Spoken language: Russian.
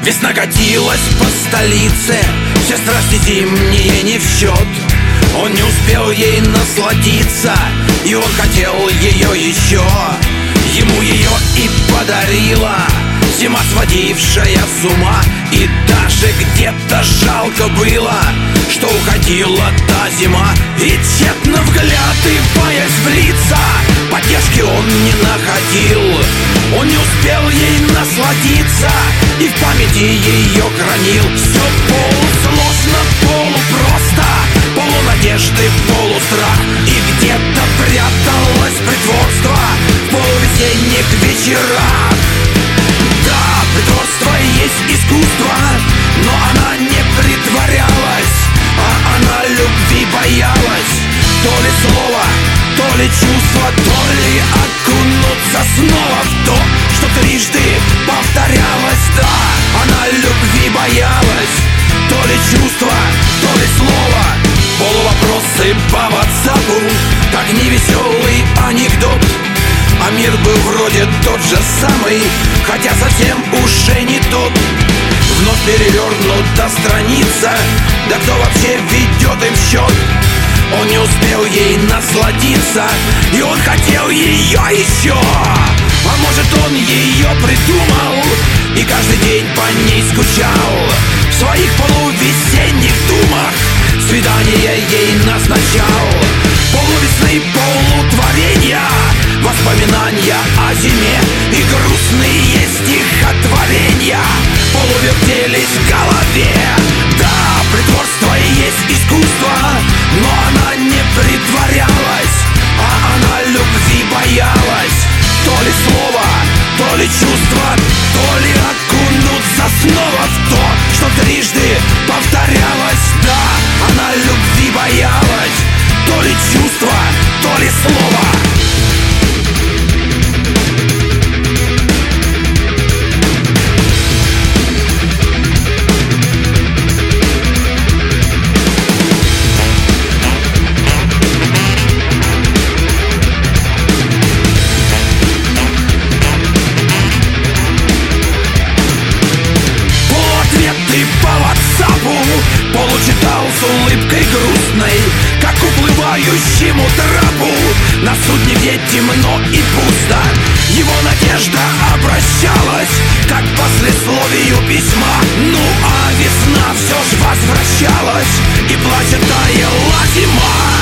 Весна катилась по столице, все страсти зимние не в счет. Он не успел ей насладиться, и он хотел ее еще. Ему ее и подарила зима, сводившая с ума. И даже где-то жалко было, что уходила та зима. И тщетно вглядываясь в лица, поддержки он не находил. Он не успел ей насладиться, и в памяти ее хранил. Все полусложно, полупросто, полунадежды, полустрах. И где-то пряталось притворство в полувесенних вечерах. Да, притворство есть искусство, но она не притворялась, а она любви боялась. То ли слово, то ли чувство, то ли окунуться снова в то, что трижды повторялось. Да, она любви боялась. То ли чувство, то ли слово. Полувопросы по ватсапу, как невеселый анекдот. А мир был вроде тот же самый, хотя совсем уже не тот. Вновь перевернута страница, да кто вообще ведет им счет? Он не успел ей насладиться, и он хотел ее еще. А может, он ее придумал и каждый день по ней скучал. В своих полувесенних думах свидание ей назначал. Полувесны, полутворения, воспоминания о зиме и грустные стихотворения полувертелись в голове. Да, притворство есть искусство, но она не притворялась, а она любви боялась. То ли слово, то ли чувство, то ли окунуться снова в то, что трижды повторялось. Да, она любви боялась. То ли чувство, то ли слово. Получитал с улыбкой грустной, как уплывающему трапу. На судне, где темно и пусто, его надежда обращалась, как послесловию письма. Ну а весна все ж возвращалась, и плачет таяла зима.